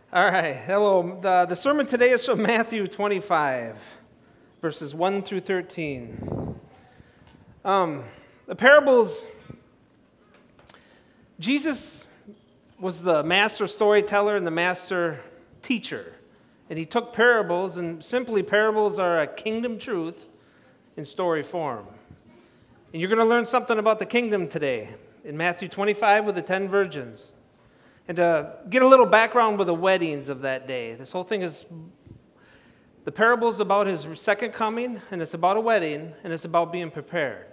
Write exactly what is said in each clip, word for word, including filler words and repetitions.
All right, hello. The, the sermon today is from Matthew twenty-five, verses one through thirteen. Um, the parables, Jesus was the master storyteller and the master teacher. And he took parables, and simply parables are a kingdom truth in story form. And you're going to learn something about the kingdom today in Matthew twenty-five with the ten virgins. And to get a little background with the weddings of that day. This whole thing is, the parable is about his second coming, and it's about a wedding, and it's about being prepared.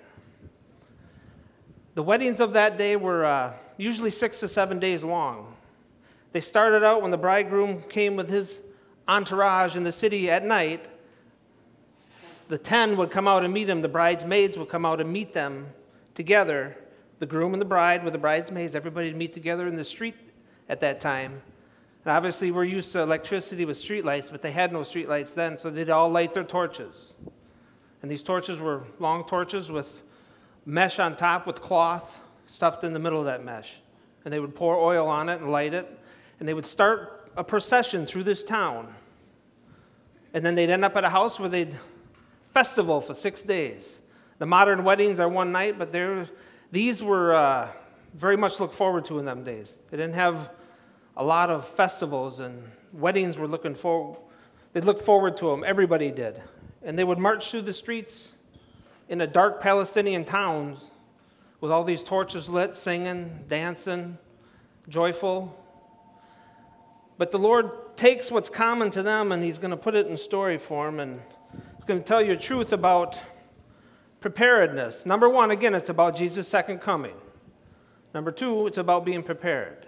The weddings of that day were uh, usually six to seven days long. They started out when the bridegroom came with his entourage in the city at night. The ten would come out and meet him. The bridesmaids would come out and meet them together. The groom and the bride with the bridesmaids, everybody would meet together in the street at that time. And obviously we're used to electricity with streetlights, but they had no streetlights then, so they'd all light their torches. And these torches were long torches with mesh on top with cloth stuffed in the middle of that mesh. And they would pour oil on it and light it, and they would start a procession through this town. And then they'd end up at a house where they'd festival for six days. The modern weddings are one night, but they're, these were uh, very much looked forward to in them days. They didn't have a lot of festivals, and weddings were looking for. They looked forward to them. Everybody did, and they would march through the streets in the dark Palestinian towns with all these torches lit, singing, dancing, joyful. But the Lord takes what's common to them, and He's going to put it in story form, and He's going to tell you a truth about preparedness. Number one, again, it's about Jesus' second coming. Number two, it's about being prepared.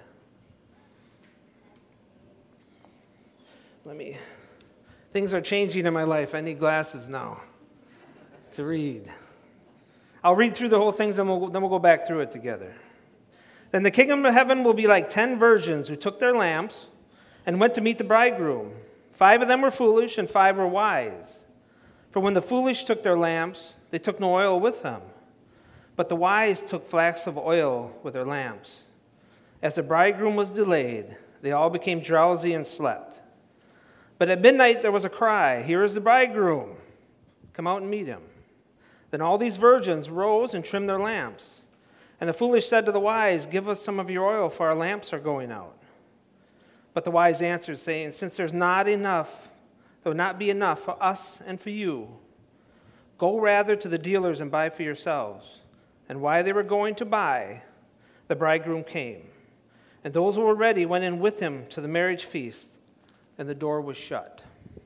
Let me, things are changing in my life. I need glasses now to read. I'll read through the whole thing, then we'll, then we'll go back through it together. Then the kingdom of heaven will be like ten virgins who took their lamps and went to meet the bridegroom. Five of them were foolish and five were wise. For when the foolish took their lamps, they took no oil with them. But the wise took flasks of oil with their lamps. As the bridegroom was delayed, they all became drowsy and slept. But at midnight there was a cry, "Here is the bridegroom. Come out and meet him." Then all these virgins rose and trimmed their lamps. And the foolish said to the wise, "Give us some of your oil, for our lamps are going out." But the wise answered, saying, "Since there's not enough, there will not be enough for us and for you. Go rather to the dealers and buy for yourselves." And while they were going to buy, the bridegroom came. And those who were ready went in with him to the marriage feast, and the door was shut.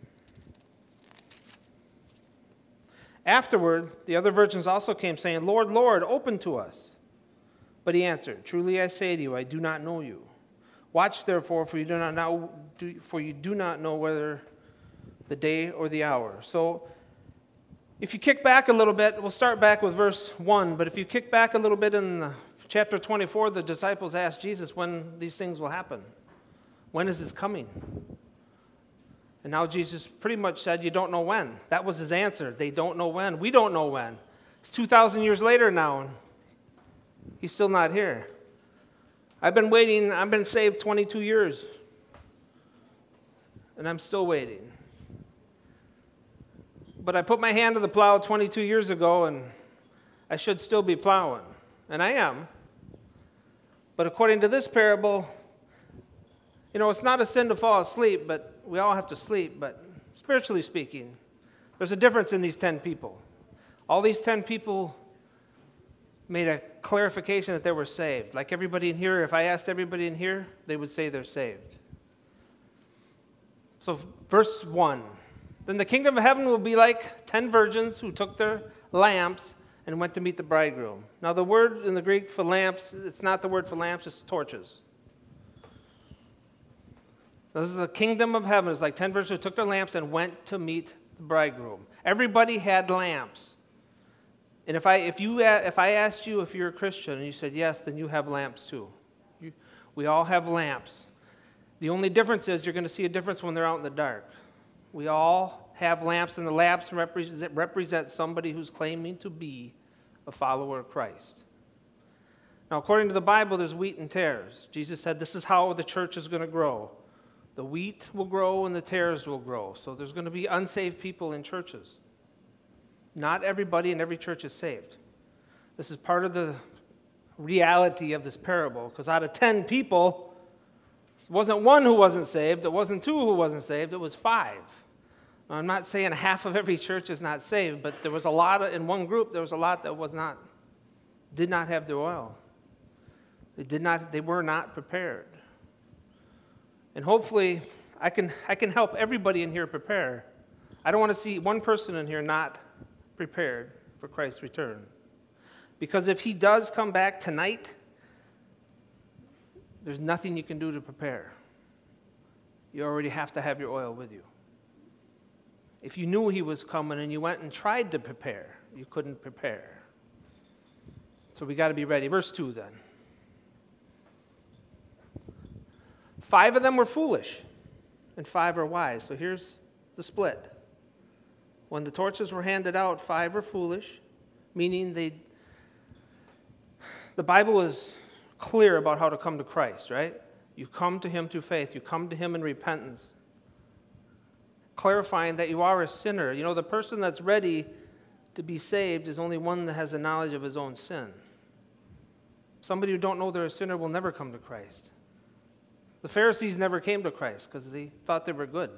Afterward, the other virgins also came, saying, "Lord, Lord, open to us." But he answered, "Truly I say to you, I do not know you. Watch therefore, for you do not know, for you do not know whether the day or the hour." So, if you kick back a little bit, we'll start back with verse one, but if you kick back a little bit in the, chapter twenty-four, the disciples asked Jesus when these things will happen. When is this coming? And now Jesus pretty much said, you don't know when. That was his answer. They don't know when. We don't know when. It's two thousand years later now, and he's still not here. I've been waiting. I've been saved twenty-two years, and I'm still waiting. But I put my hand to the plow twenty-two years ago, and I should still be plowing. And I am. But according to this parable, you know, it's not a sin to fall asleep, but we all have to sleep. But spiritually speaking, there's a difference in these ten people. All these ten people made a clarification that they were saved. Like everybody in here, if I asked everybody in here, they would say they're saved. So verse one. Then the kingdom of heaven will be like ten virgins who took their lamps and went to meet the bridegroom. Now the word in the Greek for lamps, it's not the word for lamps, it's torches. This is the kingdom of heaven. It's like ten virgins who took their lamps and went to meet the bridegroom. Everybody had lamps. And if I if you if I asked you if you're a Christian and you said yes, then you have lamps too. You, we all have lamps. The only difference is you're going to see a difference when they're out in the dark. We all have lamps, and the lamps represent, represent somebody who's claiming to be a follower of Christ. Now, according to the Bible, there's wheat and tares. Jesus said this is how the church is going to grow. The wheat will grow and the tares will grow. So there's going to be unsaved people in churches. Not everybody in every church is saved. This is part of the reality of this parable, because out of ten people, it wasn't one who wasn't saved, it wasn't two who wasn't saved, it was five. Now, I'm not saying half of every church is not saved, but there was a lot of, in one group, there was a lot that was not, did not have the oil. They did not, they were not prepared. And hopefully, I can I can help everybody in here prepare. I don't want to see one person in here not prepared for Christ's return. Because if he does come back tonight, there's nothing you can do to prepare. You already have to have your oil with you. If you knew he was coming and you went and tried to prepare, you couldn't prepare. So we got to be ready. Verse two then. Five of them were foolish, and five are wise. So here's the split. When the torches were handed out, five were foolish, meaning they. The Bible is clear about how to come to Christ, right? You come to him through faith. You come to him in repentance, clarifying that you are a sinner. You know, the person that's ready to be saved is only one that has the knowledge of his own sin. Somebody who don't know they're a sinner will never come to Christ. The Pharisees never came to Christ because they thought they were good.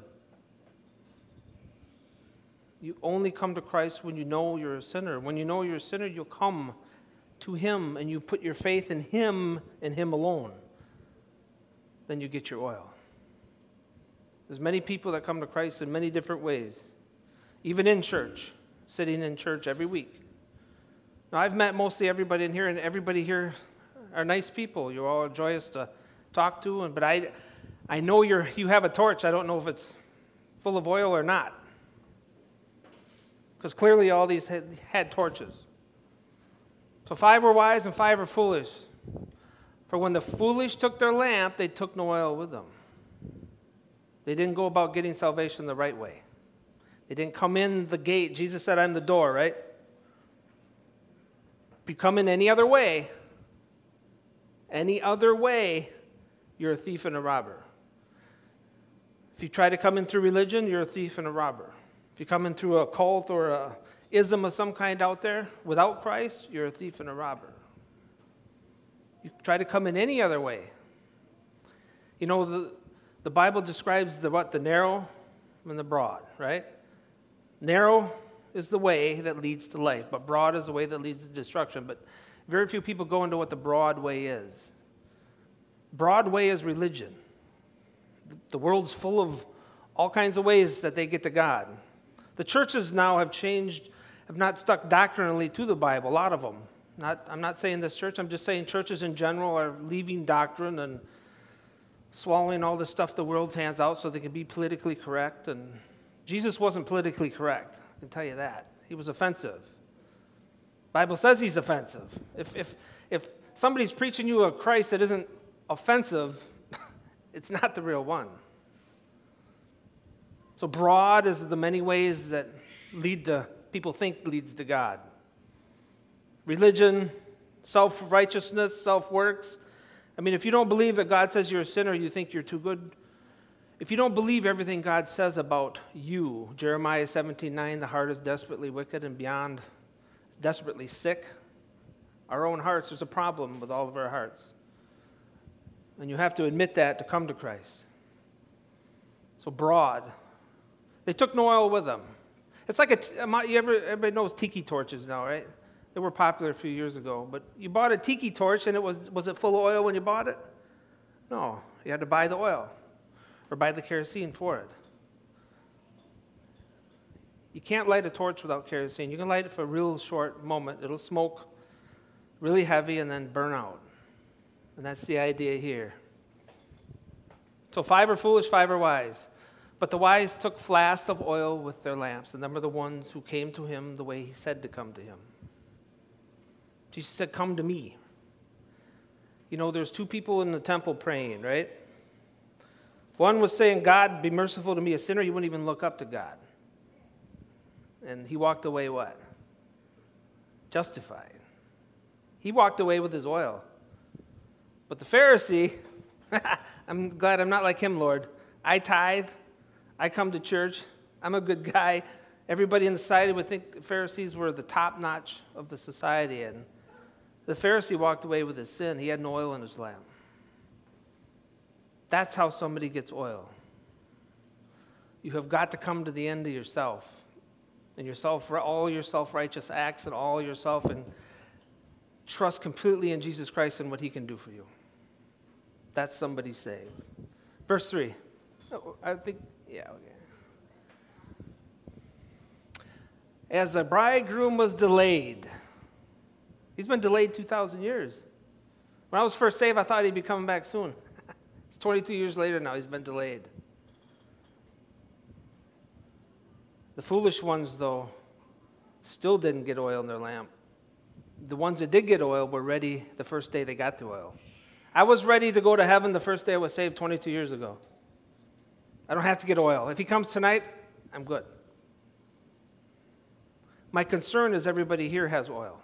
You only come to Christ when you know you're a sinner. When you know you're a sinner, you'll come to him and you put your faith in him and him alone. Then you get your oil. There's many people that come to Christ in many different ways, even in church, sitting in church every week. Now, I've met mostly everybody in here, and everybody here are nice people. You're all joyous to talk to, but I, I know you're you have a torch. I don't know if it's full of oil or not, because clearly all these had, had torches. So five were wise and five were foolish. For when the foolish took their lamp, they took no oil with them. They didn't go about getting salvation the right way. They didn't come in the gate. Jesus said, "I'm the door," right? If you come in any other way, any other way, you're a thief and a robber. If you try to come in through religion, you're a thief and a robber. If you come in through a cult or a ism of some kind out there without Christ, you're a thief and a robber. You try to come in any other way. You know, the, the Bible describes the what? The narrow and the broad, right? Narrow is the way that leads to life, but broad is the way that leads to destruction. But very few people go into what the broad way is. Broad way is religion. The world's full of all kinds of ways that they get to God. The churches now have changed, have not stuck doctrinally to the Bible, a lot of them. Not, I'm not saying this church, I'm just saying churches in general are leaving doctrine and swallowing all the stuff the world hands out so they can be politically correct. And Jesus wasn't politically correct, I can tell you that. He was offensive. The Bible says he's offensive. If, if, if somebody's preaching you a Christ that isn't offensive, it's not the real one. So broad is the many ways that lead to, people think leads to God. Religion, self-righteousness, self-works. I mean, if you don't believe that God says you're a sinner, you think you're too good. If you don't believe everything God says about you, Jeremiah seventeen nine, the heart is desperately wicked and beyond desperately sick. Our own hearts, there's a problem with all of our hearts. And you have to admit that to come to Christ. So broad. They took no oil with them. It's like a, you ever, everybody knows tiki torches now, right? They were popular a few years ago. But you bought a tiki torch and it was, was it full of oil when you bought it? No, you had to buy the oil or buy the kerosene for it. You can't light a torch without kerosene. You can light it for a real short moment. It'll smoke really heavy and then burn out. And that's the idea here. So five are foolish, five are wise. But the wise took flasks of oil with their lamps, and them are the ones who came to him the way he said to come to him. Jesus said, "Come to me." You know, there's two people in the temple praying, right? One was saying, "God, be merciful to me, a sinner." He wouldn't even look up to God. And he walked away what? Justified. He walked away with his oil. But the Pharisee, I'm glad I'm not like him, Lord. I tithe. I come to church. I'm a good guy. Everybody in society would think the Pharisees were the top notch of the society. And the Pharisee walked away with his sin. He had no oil in his lamp. That's how somebody gets oil. You have got to come to the end of yourself and yourself, all your self-righteous acts and all yourself, and trust completely in Jesus Christ and what he can do for you. That's somebody saved. Verse three. Oh, I think, yeah, okay. As the bridegroom was delayed. He's been delayed two thousand years. When I was first saved, I thought he'd be coming back soon. It's twenty-two years later now. He's been delayed. The foolish ones, though, still didn't get oil in their lamp. The ones that did get oil were ready the first day they got the oil. I was ready to go to heaven the first day I was saved twenty-two years ago. I don't have to get oil. If he comes tonight, I'm good. My concern is everybody here has oil.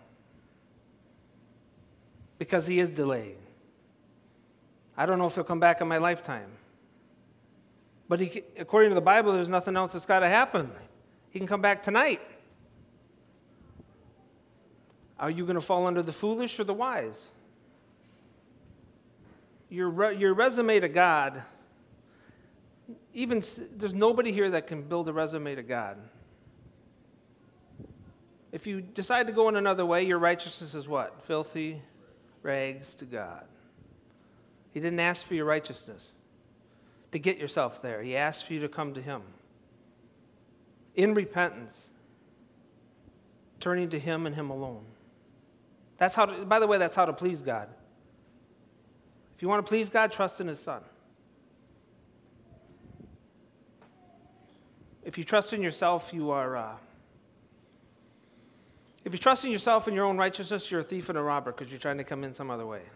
Because he is delayed. I don't know if he'll come back in my lifetime. But he, according to the Bible, there's nothing else that's got to happen. He can come back tonight. Are you going to fall under the foolish or the wise? Your, re, your resume to God, even there's nobody here that can build a resume to God. If you decide to go in another way, your righteousness is what? Filthy rags to God. He didn't ask for your righteousness to get yourself there. He asked for you to come to him in repentance, turning to him and him alone. That's how to, by the way, that's how to please God. If you want to please God, trust in his Son. If you trust in yourself, you are... Uh, if you trust in yourself and your own righteousness, you're a thief and a robber because you're trying to come in some other way.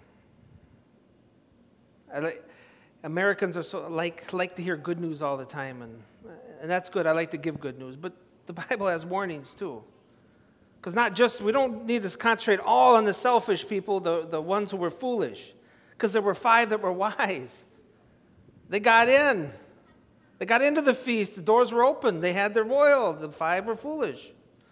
I like, Americans are so like like to hear good news all the time, and and that's good. I like to give good news, but the Bible has warnings too. Because not just, we don't need to concentrate all on the selfish people, the, the ones who were foolish. Because there were five that were wise. They got in. They got into the feast. The doors were open. They had their oil. The five were foolish.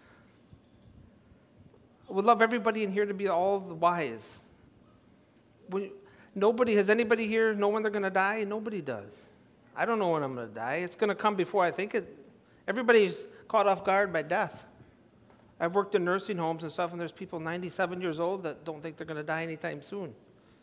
I would love everybody in here to be all the wise. When, nobody, has anybody here know when they're going to die? Nobody does. I don't know when I'm going to die. It's going to come before I think it. Everybody's caught off guard by death. I've worked in nursing homes and stuff, and there's people ninety-seven years old that don't think they're going to die anytime soon.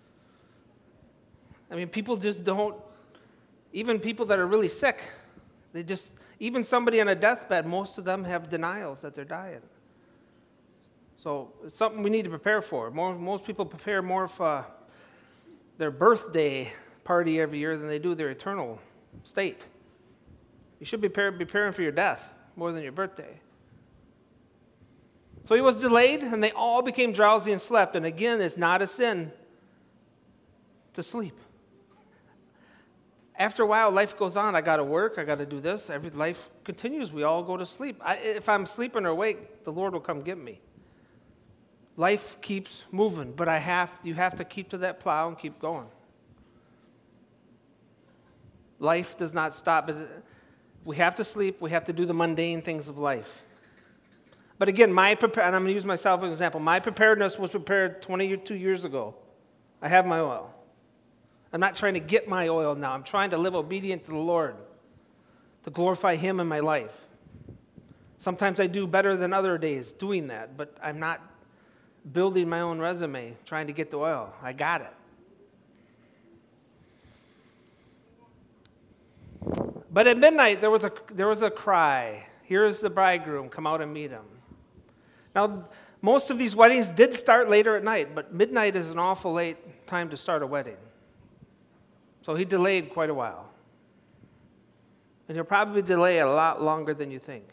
I mean, people just don't, even people that are really sick, they just, even somebody on a deathbed, most of them have denials that they're dying. So it's something we need to prepare for. More, most people prepare more for their birthday party every year than they do their eternal state. You should be preparing for your death more than your birthday. So he was delayed, and they all became drowsy and slept. And again, it's not a sin to sleep. After a while, life goes on. I got to work. I got to do this. Every life continues. We all go to sleep. I, if I'm sleeping or awake, the Lord will come get me. Life keeps moving, but I have you have to keep to that plow and keep going. Life does not stop. We have to sleep. We have to do the mundane things of life. But again, my prepare, and I'm going to use myself as an example. My preparedness was prepared twenty-two years ago. I have my oil. I'm not trying to get my oil now. I'm trying to live obedient to the Lord, to glorify him in my life. Sometimes I do better than other days doing that, but I'm not building my own resume, trying to get the oil. I got it. But at midnight, there was a there was a cry. Here's the bridegroom. Come out and meet him. Now, most of these weddings did start later at night, but midnight is an awful late time to start a wedding. So he delayed quite a while. And he'll probably delay a lot longer than you think.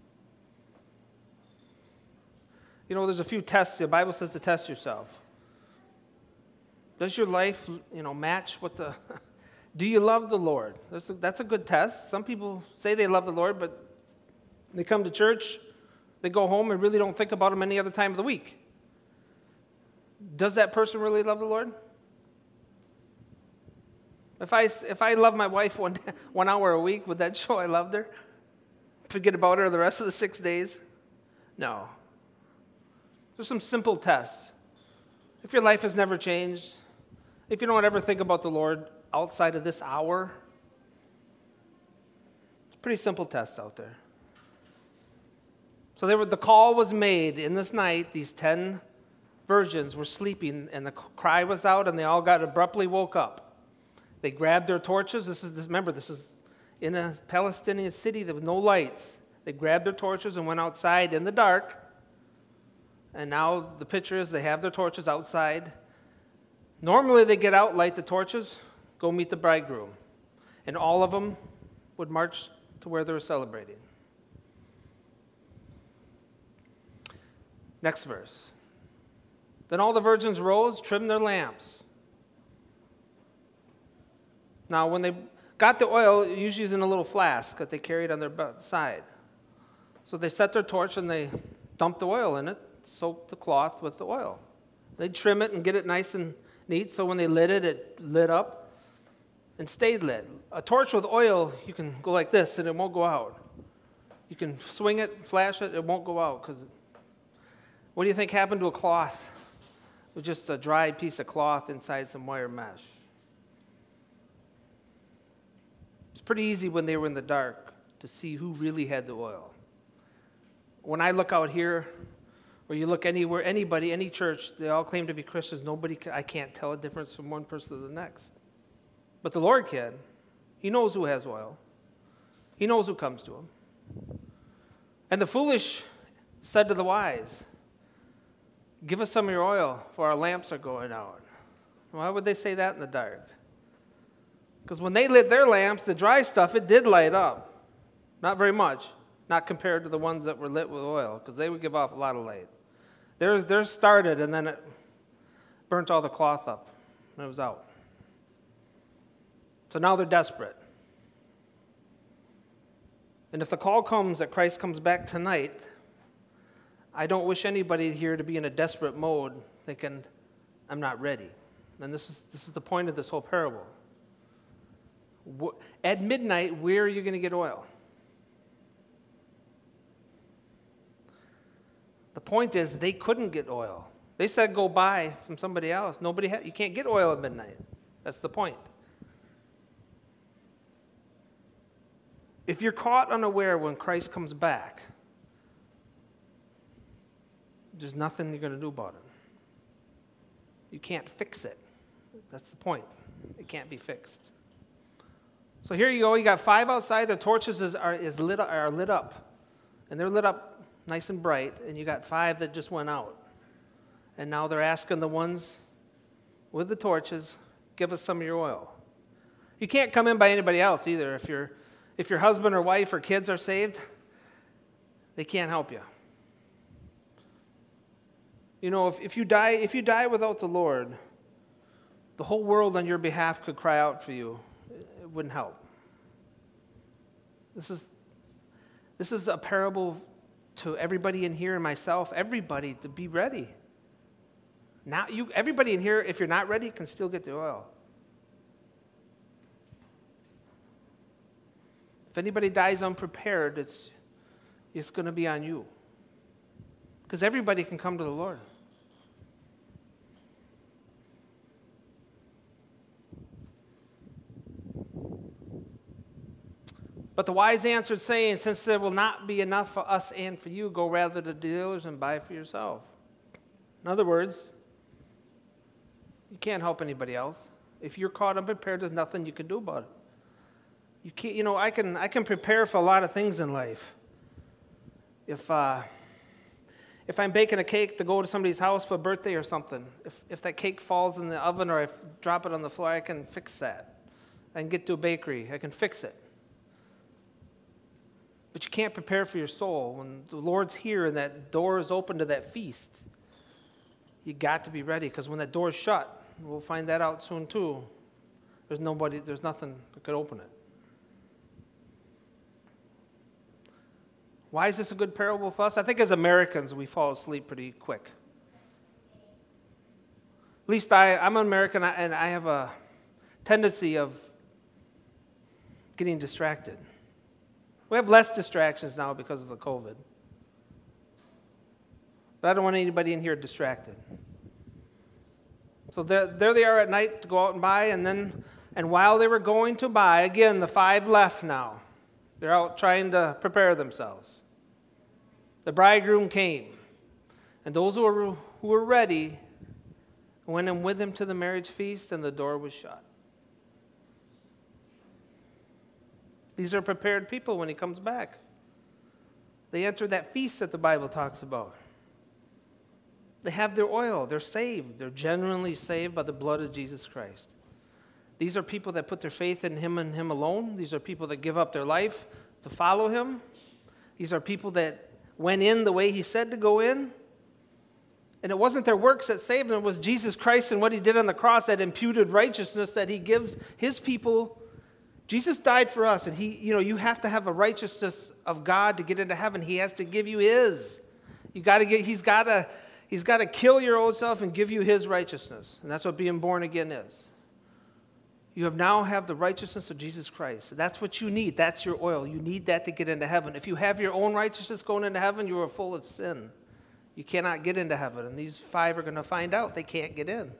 You know, there's a few tests. The Bible says to test yourself. Does your life, you know, match what the... Do you love the Lord? That's a, that's a good test. Some people say they love the Lord, but they come to church, they go home and really don't think about him any other time of the week. Does that person really love the Lord? If I, if I loved my wife one, one hour a week, would that show I loved her? Forget about her the rest of the six days? No. There's some simple tests. If your life has never changed, if you don't ever think about the Lord outside of this hour, it's a pretty simple test out there. So they were, the call was made in this night. These ten virgins were sleeping, and the cry was out, and they all got abruptly woke up. They grabbed their torches. This is this, remember, this is in a Palestinian city. There was no lights. They grabbed their torches and went outside in the dark. And now the picture is they have their torches outside. Normally they get out, light the torches, go meet the bridegroom. And all of them would march to where they were celebrating. Next verse. Then all the virgins rose, trimmed their lamps. Now when they got the oil, usually it's in a little flask that they carried on their side. So they set their torch and they dumped the oil in it, soaked the cloth with the oil. They'd trim it and get it nice and neat, so when they lit it, it lit up and stayed lit. A torch with oil, you can go like this and it won't go out. You can swing it, flash it, it won't go out. Because what do you think happened to a cloth with just a dried piece of cloth inside some wire mesh? It's pretty easy when they were in the dark to see who really had the oil. When I look out here, or you look anywhere, anybody, any church, they all claim to be Christians. Nobody, I can't tell a difference from one person to the next. But the Lord can. He knows who has oil. He knows who comes to him. And the foolish said to the wise, "Give us some of your oil, for our lamps are going out." Why would they say that in the dark? Because when they lit their lamps, the dry stuff, it did light up. Not very much. Not compared to the ones that were lit with oil, because they would give off a lot of light. Theirs, theirs started, and then it burnt all the cloth up, and it was out. So now they're desperate. And if the call comes that Christ comes back tonight, I don't wish anybody here to be in a desperate mode thinking, I'm not ready. And this is this is the point of this whole parable. At midnight, where are you going to get oil? The point is, they couldn't get oil. They said go buy from somebody else. Nobody had, you can't get oil at midnight. That's the point. If you're caught unaware when Christ comes back, there's nothing you're going to do about it. You can't fix it. That's the point. It can't be fixed. So here you go. You got five outside. Their torches is, are, is lit, are lit up. And they're lit up nice and bright, and you got five that just went out. And now they're asking the ones with the torches, give us some of your oil. You can't come in by anybody else either. If your if your husband or wife or kids are saved, they can't help you. You know, if, if you die, if you die without the Lord, the whole world on your behalf could cry out for you. It wouldn't help. This is this is a parable to everybody in here and myself, everybody, to be ready. Now, you, everybody in here, if you're not ready, can still get the oil. If anybody dies unprepared, it's it's going to be on you. Because everybody can come to the Lord. But the wise answered, saying, since there will not be enough for us and for you, go rather to dealers and buy for yourself. In other words, you can't help anybody else. If you're caught unprepared, there's nothing you can do about it. You can't. You know, I can. I can prepare for a lot of things in life. If uh, if I'm baking a cake to go to somebody's house for a birthday or something, if if that cake falls in the oven or I drop it on the floor, I can fix that. I can get to a bakery. I can fix it. But you can't prepare for your soul. When the Lord's here and that door is open to that feast, you got to be ready, because when that door is shut, we'll find that out soon too, there's nobody, there's nothing that could open it. Why is this a good parable for us? I think as Americans, we fall asleep pretty quick. At least I, I'm an American, and I have a tendency of getting distracted. We have less distractions now because of the COVID. But I don't want anybody in here distracted. So there, there they are at night to go out and buy, and then, and while they were going to buy, again, the five left now. They're out trying to prepare themselves. The bridegroom came, and those who were, who were ready went in with him to the marriage feast, and the door was shut. These are prepared people when he comes back. They enter that feast that the Bible talks about. They have their oil. They're saved. They're genuinely saved by the blood of Jesus Christ. These are people that put their faith in him and him alone. These are people that give up their life to follow him. These are people that went in the way he said to go in. And it wasn't their works that saved them. It was Jesus Christ and what he did on the cross, that imputed righteousness that he gives his people. Jesus died for us, and he, you know, you have to have a righteousness of God to get into heaven. He has to give you his. You got to get. He's got to. He's got to kill your old self and give you his righteousness, and that's what being born again is. You have now have the righteousness of Jesus Christ. That's what you need. That's your oil. You need that to get into heaven. If you have your own righteousness going into heaven, you are full of sin. You cannot get into heaven, and these five are going to find out they can't get in.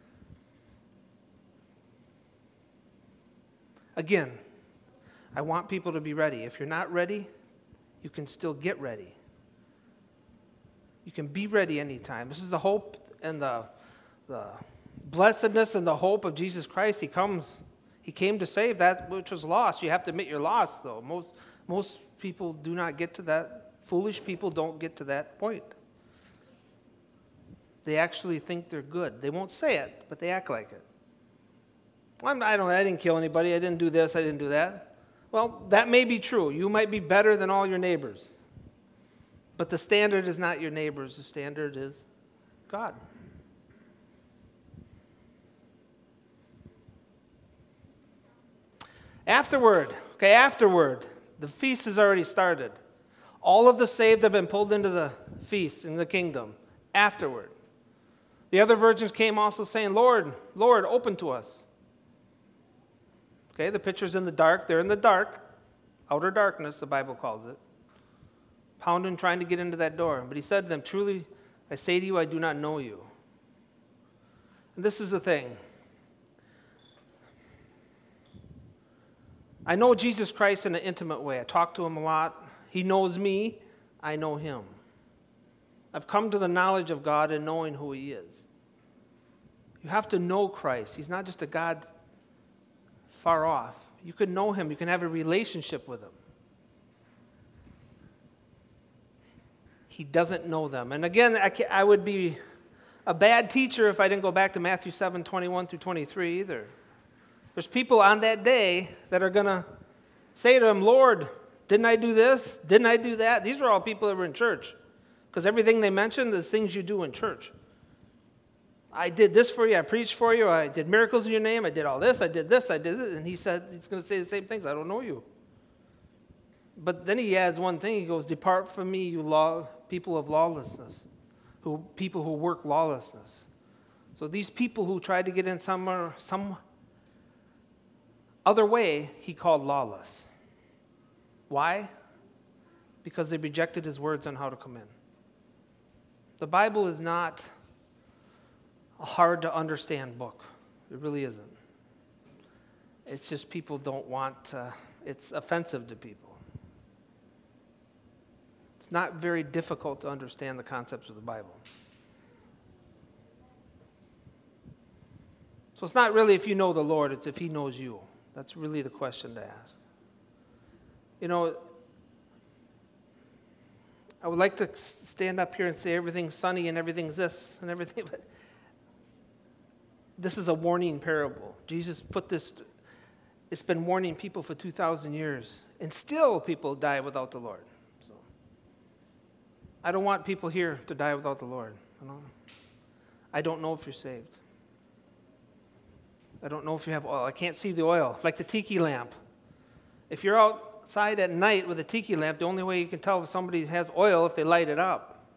Again, I want people to be ready. If you're not ready, you can still get ready. You can be ready anytime. This is the hope and the, the blessedness and the hope of Jesus Christ. He comes, he came to save that which was lost. You have to admit you're lost, though. Most, most people do not get to that. Foolish people don't get to that point. They actually think they're good. They won't say it, but they act like it. Well, I'm, I don't. I didn't kill anybody. I didn't do this. I didn't do that. Well, that may be true. You might be better than all your neighbors. But the standard is not your neighbors. The standard is God. Afterward, okay, afterward, the feast has already started. All of the saved have been pulled into the feast in the kingdom. Afterward. The other virgins came also saying, Lord, Lord, open to us. Okay, the picture's in the dark. They're in the dark. Outer darkness, the Bible calls it. Pounding, trying to get into that door. But he said to them, truly, I say to you, I do not know you. And this is the thing. I know Jesus Christ in an intimate way. I talk to him a lot. He knows me. I know him. I've come to the knowledge of God and knowing who he is. You have to know Christ. He's not just a God far off. You can know him. You can have a relationship with him. He doesn't know them. And again, I, I would be a bad teacher if I didn't go back to Matthew seven, twenty-one through twenty-three either. There's people on that day that are going to say to him, Lord, didn't I do this? Didn't I do that? These are all people that were in church. Because everything they mentioned is things you do in church. I did this for you. I preached for you. I did miracles in your name. I did all this. I did this. I did this. And he said, he's going to say the same things. I don't know you. But then he adds one thing. He goes, depart from me, you law, people of lawlessness, who people who work lawlessness. So these people who tried to get in somewhere, some other way, he called lawless. Why? Because they rejected his words on how to come in. The Bible is not a hard to understand book. It really isn't. It's just people don't want, uh, it's offensive to people. It's not very difficult to understand the concepts of the Bible. So it's not really if you know the Lord, it's if he knows you. That's really the question to ask. You know, I would like to stand up here and say everything's sunny and everything's this and everything, but this is a warning parable. Jesus put this, it's been warning people for two thousand years, and still people die without the Lord. So I don't want people here to die without the Lord. You know? I don't know if you're saved. I don't know if you have oil. I can't see the oil. Like the tiki lamp. If you're outside at night with a tiki lamp, the only way you can tell if somebody has oil if they light it up.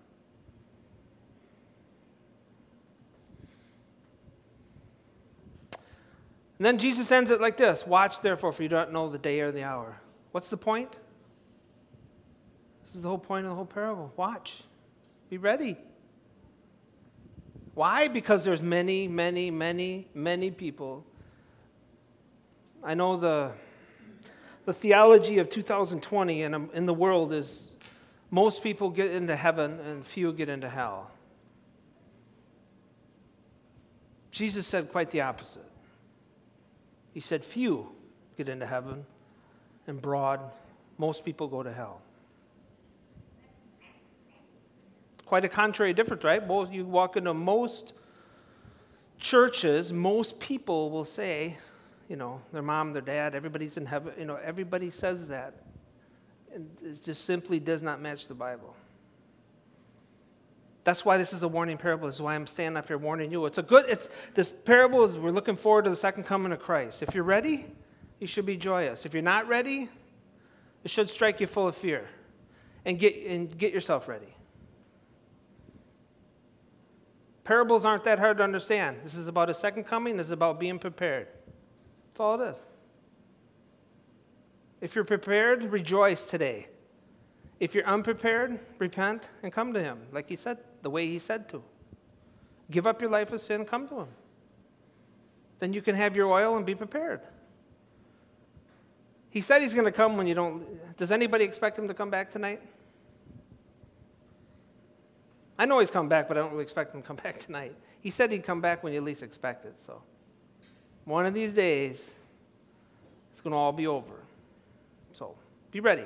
And then Jesus ends it like this: watch therefore, for you don't know the day or the hour. What's the point? This is the whole point of the whole parable. Watch. Be ready. Why? Because there's many, many, many, many people. I know the, the theology of two thousand twenty in, in the world is most people get into heaven and few get into hell. Jesus said quite the opposite. He said few get into heaven, and broad, most people go to hell. Quite a contrary difference, right? Most, you walk into most churches, most people will say, you know, their mom, their dad, everybody's in heaven. You know, everybody says that. And it just simply does not match the Bible. That's why this is a warning parable. This is why I'm standing up here warning you. It's a good, it's this parable is, we're looking forward to the second coming of Christ. If you're ready, you should be joyous. If you're not ready, it should strike you full of fear. And get, and get yourself ready. Parables aren't that hard to understand. This is about a second coming. This is about being prepared. That's all it is. If you're prepared, rejoice today. If you're unprepared, repent and come to him, like he said, the way he said to. Give up your life of sin, come to him. Then you can have your oil and be prepared. He said he's going to come when you don't. Does anybody expect him to come back tonight? I know he's come back, but I don't really expect him to come back tonight. He said he'd come back when you least expect it. So one of these days, it's going to all be over. So be ready.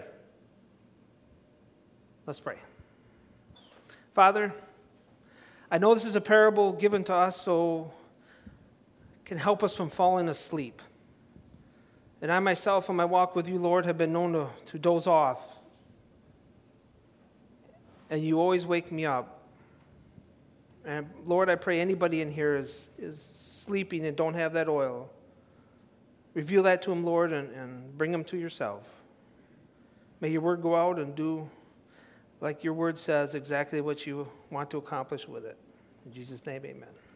Let's pray. Father, I know this is a parable given to us so it can help us from falling asleep. And I myself, on my walk with you, Lord, have been known to, to doze off. And you always wake me up. And Lord, I pray anybody in here is, is sleeping and don't have that oil. Reveal that to him, Lord, and, and bring him to yourself. May your word go out and do, like your word says, exactly what you want to accomplish with it. In Jesus' name, amen.